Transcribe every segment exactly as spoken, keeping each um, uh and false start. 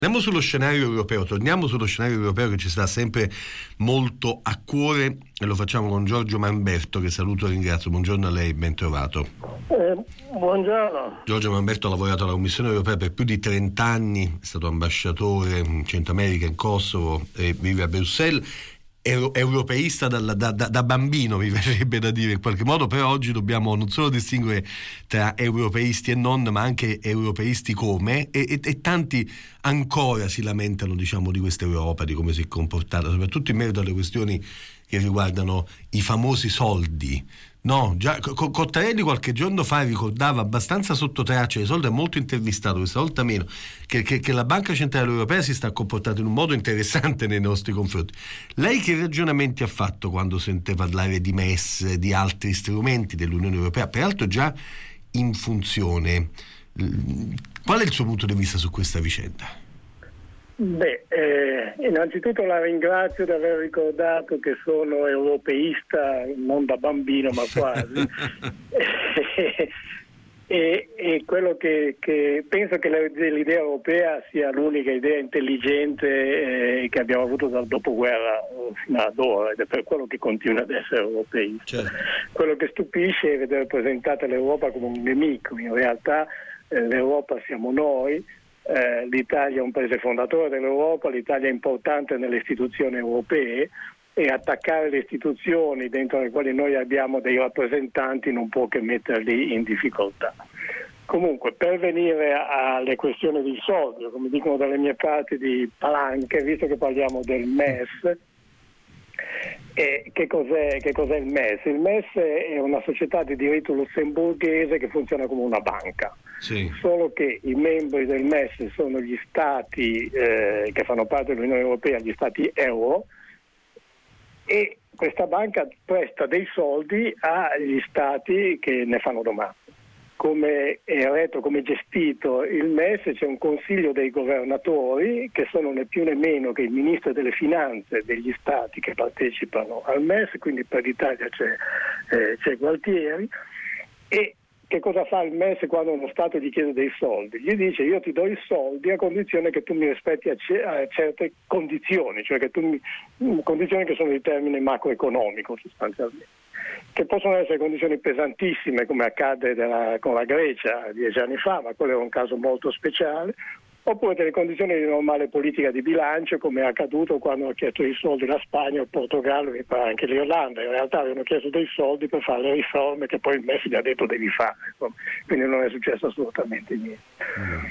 Andiamo sullo scenario europeo, torniamo sullo scenario europeo che ci sta sempre molto a cuore e lo facciamo con Giorgio Mamberto, che saluto e ringrazio. Buongiorno a lei, ben trovato. Eh, buongiorno. Giorgio Mamberto ha lavorato alla Commissione europea per più di trenta anni, è stato ambasciatore in Centro America, in Kosovo, e vive a Bruxelles. Euro, europeista da, da, da bambino, mi verrebbe da dire in qualche modo, però oggi dobbiamo non solo distinguere tra europeisti e non, ma anche europeisti come, e, e, e tanti ancora si lamentano, diciamo, di questa Europa, di come si è comportata, soprattutto in merito alle questioni che riguardano i famosi soldi. No, già Co- Cottarelli qualche giorno fa ricordava abbastanza sotto traccia, di solito è molto intervistato, questa volta meno, che, che, che la Banca Centrale Europea si sta comportando in un modo interessante nei nostri confronti. Lei che ragionamenti ha fatto quando sente parlare di M E S, di altri strumenti dell'Unione Europea, peraltro già in funzione? Qual è il suo punto di vista su questa vicenda? Beh, eh, innanzitutto la ringrazio di aver ricordato che sono europeista non da bambino ma quasi e, e quello che, che penso che l'idea europea sia l'unica idea intelligente eh, che abbiamo avuto dal dopoguerra fino ad ora, ed è per quello che continua ad essere europeista. Certo. Quello che stupisce è vedere presentata l'Europa come un nemico. In realtà eh, l'Europa siamo noi. Eh, L'Italia è un paese fondatore dell'Europa, l'Italia è importante nelle istituzioni europee, e attaccare le istituzioni dentro le quali noi abbiamo dei rappresentanti non può che metterli in difficoltà. Comunque, per venire alle questioni di soldi, come dicono dalle mie parti, di palanche, visto che parliamo del M E S, e che cos'è, che cos'è il M E S? Il M E S è una società di diritto lussemburghese che funziona come una banca. Sì. Solo che i membri del M E S sono gli stati eh, che fanno parte dell'Unione Europea, gli stati euro, e questa banca presta dei soldi agli stati che ne fanno domanda. Come è retto, come è gestito il M E S, c'è un consiglio dei governatori che sono né più né meno che il ministro delle finanze degli stati che partecipano al M E S, quindi per l'Italia c'è, eh, c'è Gualtieri. E che cosa fa il M E S quando uno Stato gli chiede dei soldi? Gli dice: io ti do i soldi a condizione che tu mi rispetti a, ce- a certe condizioni, cioè che tu mi, condizioni che sono di termine macroeconomico sostanzialmente, che possono essere condizioni pesantissime come accade della, con la Grecia dieci anni fa, ma quello è un caso molto speciale, oppure delle condizioni di normale politica di bilancio, come è accaduto quando ha chiesto i soldi la Spagna, il Portogallo e anche l'Irlanda. In realtà avevano chiesto dei soldi per fare le riforme che poi il M E S gli ha detto devi fare, quindi non è successo assolutamente niente. Mm.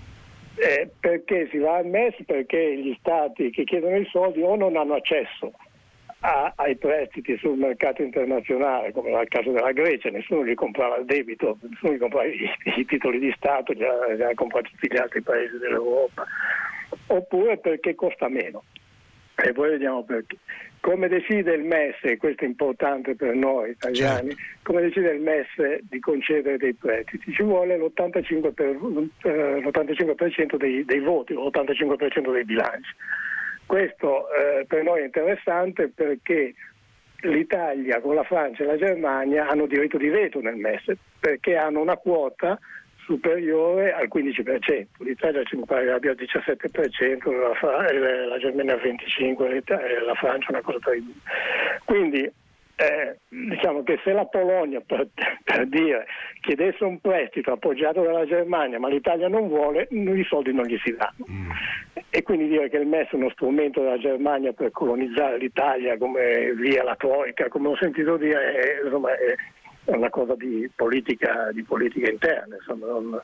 Eh, perché si va al M E S? Perché gli stati che chiedono i soldi o non hanno accesso a, ai prestiti sul mercato internazionale, come nel caso della Grecia, nessuno gli comprava il debito, nessuno gli comprava i, i titoli di Stato, li ha, li ha comprati tutti gli altri paesi dell'Europa, oppure perché costa meno. E poi vediamo perché. Come decide il M E S, e questo è importante per noi italiani, certo. Come decide il M E S di concedere dei prestiti? Ci vuole l'ottantacinque per cento, per, l'ottantacinque per cento dei, dei voti, l'ottantacinque per cento dei bilanci. Questo eh, per noi è interessante perché l'Italia con la Francia e la Germania hanno diritto di veto nel M E S, perché hanno una quota superiore al quindici per cento. L'Italia ci pare abbia il diciassette per cento, la, Fra- la Germania il venticinque per cento, e la Francia una cosa tra i due. Quindi eh, diciamo che se la Polonia, per, per dire, chiedesse un prestito appoggiato dalla Germania ma l'Italia non vuole, i soldi non gli si danno. Mm. E quindi dire che il M E S è uno strumento della Germania per colonizzare l'Italia come via la Troica, come ho sentito dire, è, insomma, è una cosa di politica, di politica interna. Insomma, non...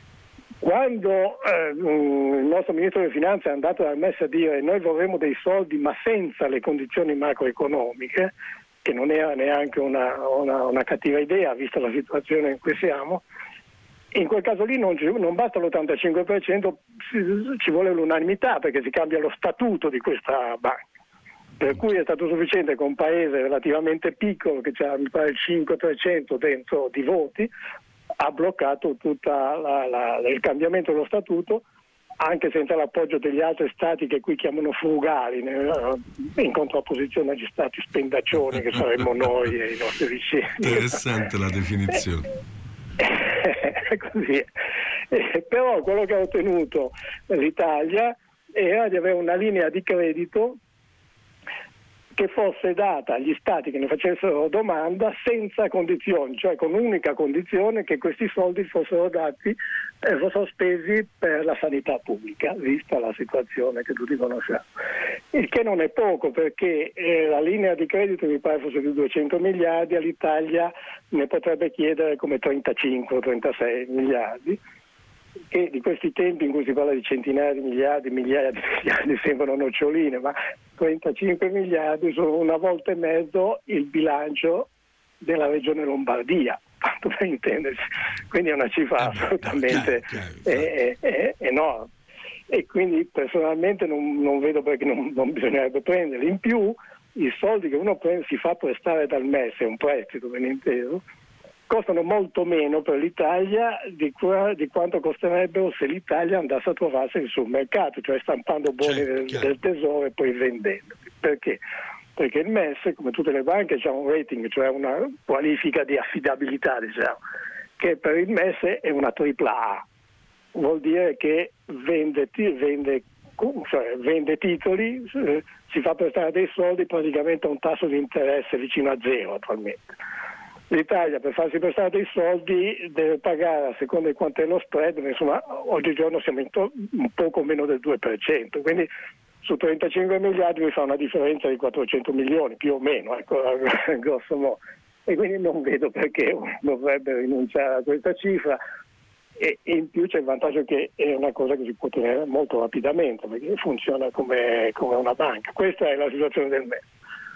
Quando eh, il nostro ministro delle finanze è andato al M E S a dire noi vorremmo dei soldi ma senza le condizioni macroeconomiche, che non era neanche una, una, una cattiva idea vista la situazione in cui siamo, in quel caso lì non, non basta l'ottantacinque per cento, ci vuole l'unanimità perché si cambia lo statuto di questa banca. Per cui è stato sufficiente che un paese relativamente piccolo, che ha mi pare il cinque per cento dentro di voti, ha bloccato tutto il cambiamento dello statuto, anche senza l'appoggio degli altri stati che qui chiamano frugali, in contrapposizione agli stati spendaccioni che saremmo noi e i nostri vicini. Interessante la definizione. Così. Eh, però quello che ha ottenuto l'Italia era di avere una linea di credito che fosse data agli stati che ne facessero domanda senza condizioni, cioè con l'unica condizione che questi soldi fossero dati e fossero spesi per la sanità pubblica, vista la situazione che tutti conosciamo. Il che non è poco, perché eh, la linea di credito mi pare fosse di duecento miliardi, all'Italia ne potrebbe chiedere come trentacinque o trentasei miliardi, che di questi tempi in cui si parla di centinaia di miliardi, migliaia di miliardi sembrano noccioline, ma trentacinque miliardi sono una volta e mezzo il bilancio della regione Lombardia, tanto per intendersi, quindi è una cifra assolutamente eh, eh, enorme, e quindi personalmente non, non vedo perché non, non bisognerebbe prenderli. In più i soldi che uno prende, si fa prestare dal M E S, è un prestito ben inteso, costano molto meno per l'Italia di, qua, di quanto costerebbero se l'Italia andasse a trovarsi sul mercato, cioè stampando buoni del, del tesoro e poi vendendo. Perché? Perché il M E S, come tutte le banche, ha un rating, cioè una qualifica di affidabilità, diciamo, che per il M E S è una tripla A. Vuol dire che vende, vende, cioè vende titoli, eh, si fa prestare dei soldi praticamente a un tasso di interesse vicino a zero attualmente. L'Italia per farsi prestare dei soldi deve pagare a seconda di quanto è lo spread, insomma oggigiorno siamo in to- un poco meno del due per cento, quindi su trentacinque miliardi mi fa una differenza di quattrocento milioni più o meno, ecco, grosso modo, e quindi non vedo perché dovrebbe rinunciare a questa cifra, e in più c'è il vantaggio che è una cosa che si può ottenere molto rapidamente perché funziona come, come una banca. Questa è la situazione del M E S.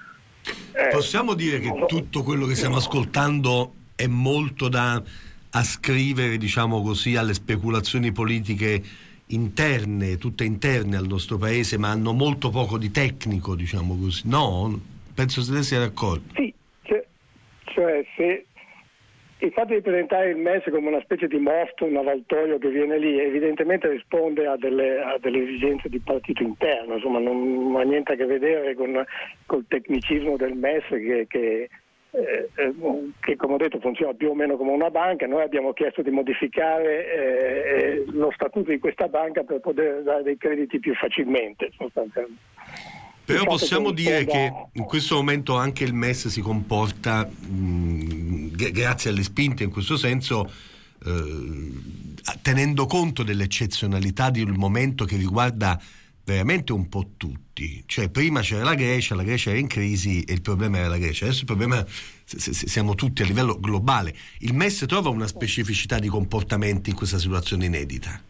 Eh, Possiamo dire che tutto quello che stiamo ascoltando è molto da ascrivere, diciamo così, alle speculazioni politiche interne, tutte interne al nostro paese, ma hanno molto poco di tecnico, diciamo così. No? Penso se ne sia d'accordo. Sì, cioè, cioè se il fatto di presentare il M E S come una specie di mostro, un avvaltoio che viene lì, evidentemente risponde a delle, a delle esigenze di partito interno, insomma non ha niente a che vedere con col tecnicismo del M E S che, che, eh, che come ho detto funziona più o meno come una banca. Noi abbiamo chiesto di modificare eh, lo statuto di questa banca per poter dare dei crediti più facilmente, sostanzialmente. Però possiamo dire che in questo momento anche il M E S si comporta, mh, grazie alle spinte in questo senso, eh, tenendo conto dell'eccezionalità di un momento che riguarda veramente un po' tutti. Cioè prima c'era la Grecia, la Grecia era in crisi e il problema era la Grecia, adesso il problema siamo tutti a livello globale. Il M E S trova una specificità di comportamenti in questa situazione inedita?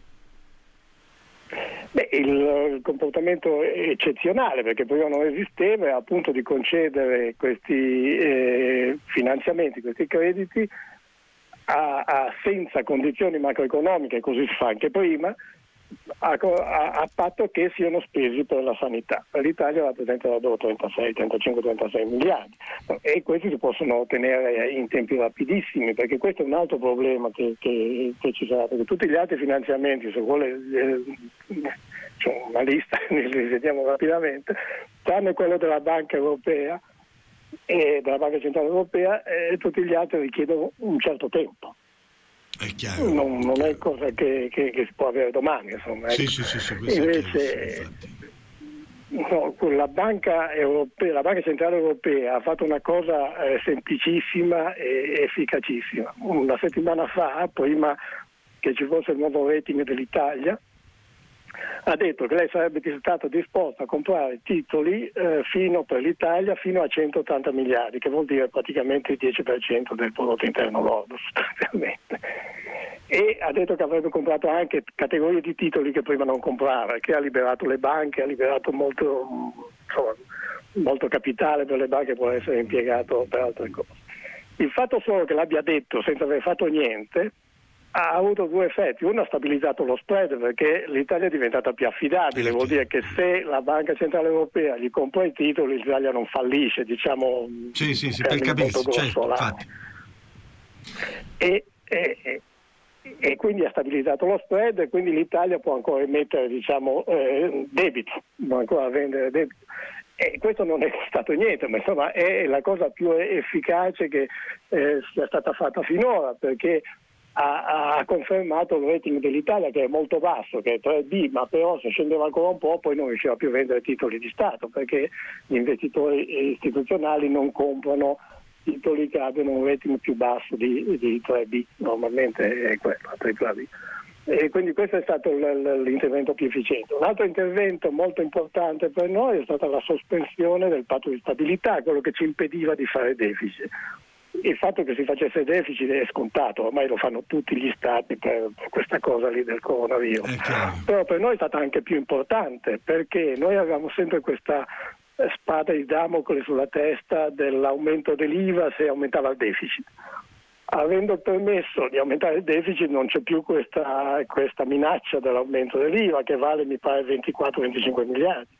Beh, il comportamento è eccezionale perché prima non esisteva, e appunto di concedere questi eh, finanziamenti, questi crediti a, a, senza condizioni macroeconomiche, così si fa anche prima, a, a, a patto che siano spesi per la sanità. Per l'Italia rappresentano trentasei, trentacinque, trentasei miliardi, e questi si possono ottenere in tempi rapidissimi, perché questo è un altro problema che, che, che ci sarà, perché tutti gli altri finanziamenti, se vuole eh, c'è una lista, li vediamo rapidamente, tranne quello della Banca Europea e della Banca Centrale Europea, e tutti gli altri richiedono un certo tempo. È chiaro, non, non chiaro. è cosa che, che, che si può avere domani, insomma. Sì, ecco. sì, sì, sì, questo Invece, è no, la Banca Europea, la Banca Centrale Europea ha fatto una cosa eh, semplicissima e efficacissima. Una settimana fa, prima che ci fosse il nuovo rating dell'Italia, ha detto che lei sarebbe stato disposto a comprare titoli eh, fino per l'Italia fino a centottanta miliardi, che vuol dire praticamente il dieci per cento del prodotto interno lordo sostanzialmente, e ha detto che avrebbe comprato anche categorie di titoli che prima non comprava, che ha liberato le banche, ha liberato molto, insomma, molto capitale per le banche, può essere impiegato per altre cose. Il fatto solo che l'abbia detto senza aver fatto niente ha avuto due effetti. Uno, ha stabilizzato lo spread perché l'Italia è diventata più affidabile, vuol dire che se la Banca Centrale Europea gli compra i titoli l'Italia non fallisce, diciamo. Sì, sì, sì, per capirsi, certo, infatti. E, e, e quindi ha stabilizzato lo spread, e quindi l'Italia può ancora emettere, diciamo, eh, debito, può ancora vendere debito. E questo non è stato niente, ma insomma è la cosa più efficace che eh, sia stata fatta finora, perché ha, ha confermato il rating dell'Italia, che è molto basso, che è tre B, ma però se scendeva ancora un po' poi non riusciva più a vendere titoli di Stato, perché gli investitori istituzionali non comprano titoli che abbiano un rating più basso di, di tre B, normalmente è quello, tripla B. E quindi questo è stato l- l'intervento più efficiente. Un altro intervento molto importante per noi è stata la sospensione del patto di stabilità, quello che ci impediva di fare deficit. Il fatto che si facesse deficit è scontato, ormai lo fanno tutti gli stati per, per questa cosa lì del coronavirus. Però per noi è stata anche più importante, perché noi avevamo sempre questa spada di Damocle sulla testa dell'aumento dell'I V A se aumentava il deficit. Avendo permesso di aumentare il deficit non c'è più questa, questa minaccia dell'aumento dell'I V A, che vale mi pare ventiquattro venticinque miliardi.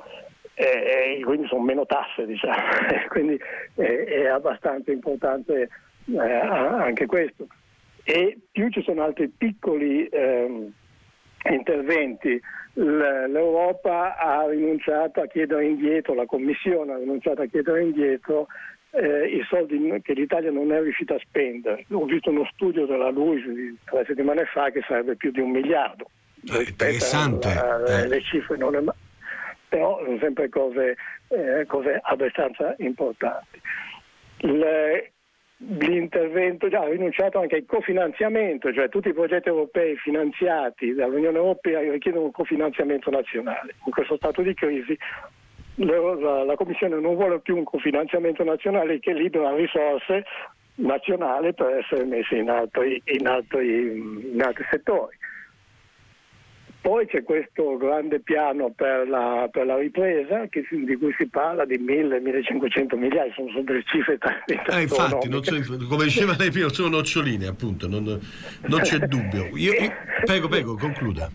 E, e quindi sono meno tasse, diciamo, quindi è, è abbastanza importante eh, anche questo. E più ci sono altri piccoli eh, interventi. L'Europa ha rinunciato a chiedere indietro, la Commissione ha rinunciato a chiedere indietro eh, i soldi che l'Italia non è riuscita a spendere. Ho visto uno studio della LUIS di tre settimane fa che sarebbe più di un miliardo. Eh, interessante. A, a, le cifre non è mai. Però sono sempre cose, eh, cose abbastanza importanti. Il, l'intervento già ha rinunciato anche al cofinanziamento, cioè tutti i progetti europei finanziati dall'Unione Europea richiedono un cofinanziamento nazionale. In questo stato di crisi la, la Commissione non vuole più un cofinanziamento nazionale che libera risorse nazionali per essere messe in altri, in altri, in altri settori. Poi c'è questo grande piano per la, per la ripresa che, di cui si parla di mille millecinquecento miliardi, sono, sono delle cifre tanti. Eh, infatti, non so, come diceva lei prima, sono noccioline, appunto, non, non c'è dubbio. Io, io, prego, prego, concluda.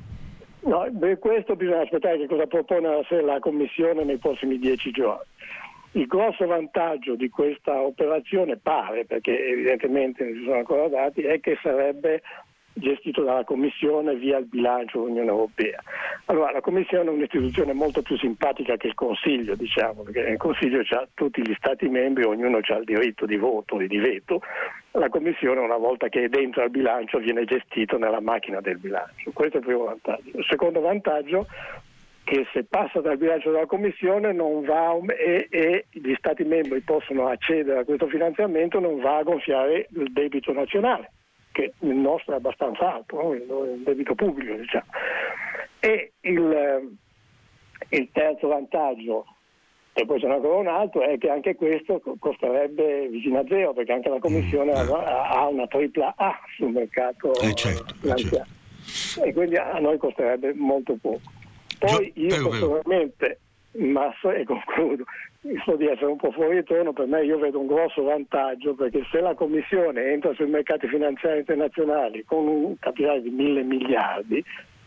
No, per questo bisogna aspettare che cosa propone la, la Commissione nei prossimi dieci giorni. Il grosso vantaggio di questa operazione pare, perché evidentemente non ci sono ancora dati, è che sarebbe gestito dalla Commissione via il bilancio dell'Unione Europea. Allora, la Commissione è un'istituzione molto più simpatica che il Consiglio, diciamo, perché il Consiglio ha tutti gli Stati membri, ognuno ha il diritto di voto e di veto. La Commissione, una volta che è dentro al bilancio, viene gestito nella macchina del bilancio. Questo è il primo vantaggio. Il secondo vantaggio, che se passa dal bilancio della Commissione non va e, e gli Stati membri possono accedere a questo finanziamento, non va a gonfiare il debito nazionale, che il nostro è abbastanza alto, no? Il debito pubblico, diciamo. E il, il terzo vantaggio, e poi ce n'è ancora un altro, è che anche questo costerebbe vicino a zero, perché anche la Commissione mm, eh. ha una tripla A sul mercato eh certo, finanziario, certo. E quindi a noi costerebbe molto poco. Poi io prego, personalmente, ma so, e concludo, so di essere un po' fuori tono, per me io vedo un grosso vantaggio, perché se la Commissione entra sui mercati finanziari internazionali con un capitale di mille miliardi,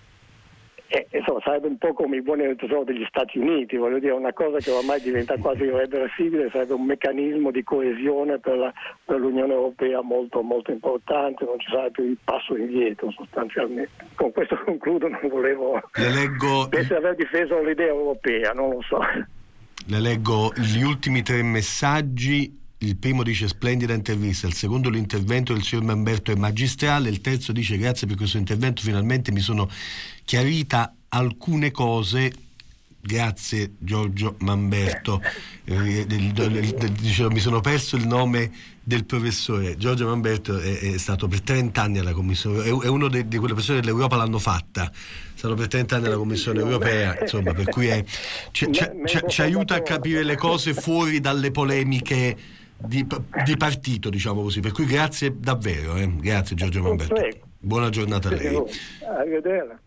eh, insomma, sarebbe un po' come i buoni del tesoro degli Stati Uniti, voglio dire, una cosa che ormai diventa quasi irreversibile, sarebbe un meccanismo di coesione per, la, per l'Unione Europea molto molto importante, non ci sarebbe più il passo indietro sostanzialmente. Con questo concludo, non volevo Le leggo... penso di aver difeso l'idea europea, non lo so. Le leggo gli ultimi tre messaggi. Il primo dice: splendida intervista. Il secondo, l'intervento del signor Mamberto è magistrale. Il terzo dice: grazie per questo intervento, finalmente mi sono chiarita alcune cose. Grazie Giorgio Mamberto. Eh, del, del, del, dicevo, mi sono perso il nome del professore. Giorgio Mamberto è, è stato per trenta anni alla Commissione, è, è uno di quelle persone dell'Europa l'hanno fatta, è stato per trenta anni alla Commissione Europea, insomma, per cui è, ci, ci, ci, ci aiuta a capire le cose fuori dalle polemiche di, di partito, diciamo così, per cui grazie davvero, eh. Grazie Giorgio Mamberto, buona giornata a lei. Arrivederci.